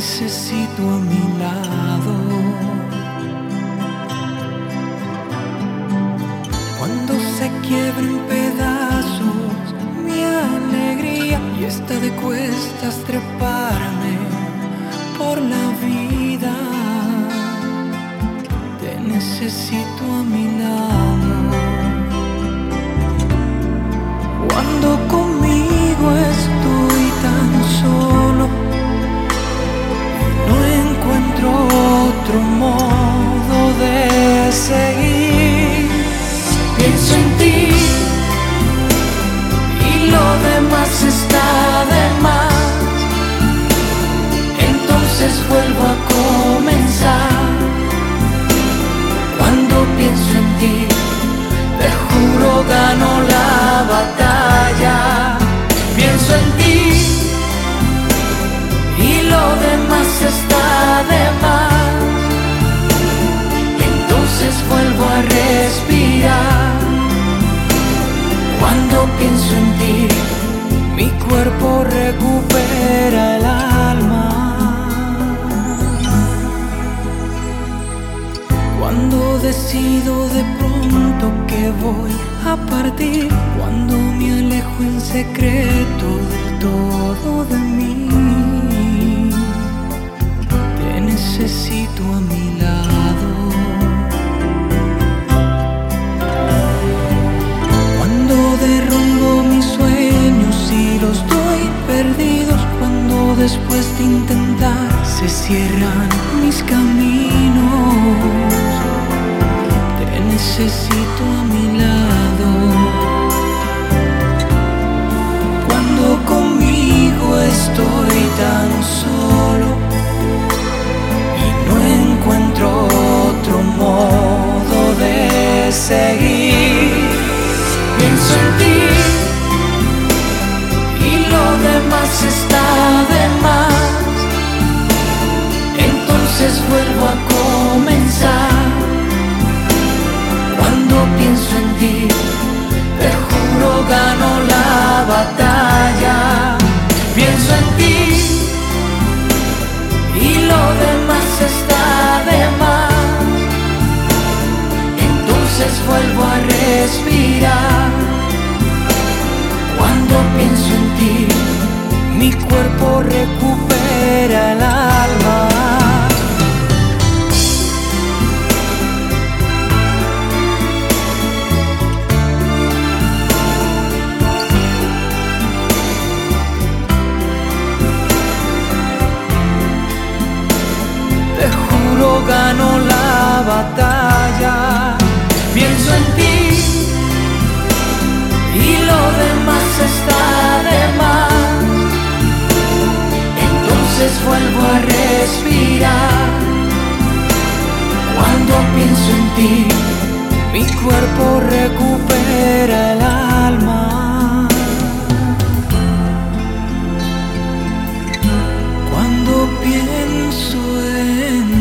necesito a mi lado. Cuando se quiebra en pedazos mi alegría y está de cuestas treparme por la vida, te necesito a mi lado. Cuando conmigo estoy tan solo y no encuentro otro modo de seguir, pienso en ti y lo demás está de más. Entonces vuelvo a comenzar. Cuando pienso en ti, te juro gano la batalla. Pienso en ti y lo demás está de más. Entonces vuelvo a respirar. Cuando pienso en ti, mi cuerpo recupera el alma. Cuando decido de pronto que voy a partir, cuando me alejo en secreto del todo de mí, te necesito a mi lado. Cuando derrumbo mis sueños y los doy perdidos, cuando después de intentar se cierran mis caminos, te necesito a mi lado. Cuando conmigo estoy tan solo y no encuentro otro modo de seguir, pienso en ti y lo demás está de más. Entonces vuelvo a comenzar. Cuando pienso en ti, te juro gano la batalla. Pienso en ti y lo demás está de más. Entonces vuelvo a respirar. Cuando pienso en ti, mi cuerpo recupera el alma. Gano la batalla. Pienso en ti y lo demás está de más. Entonces vuelvo a respirar. Cuando pienso en ti, mi cuerpo recupera el alma. Cuando pienso en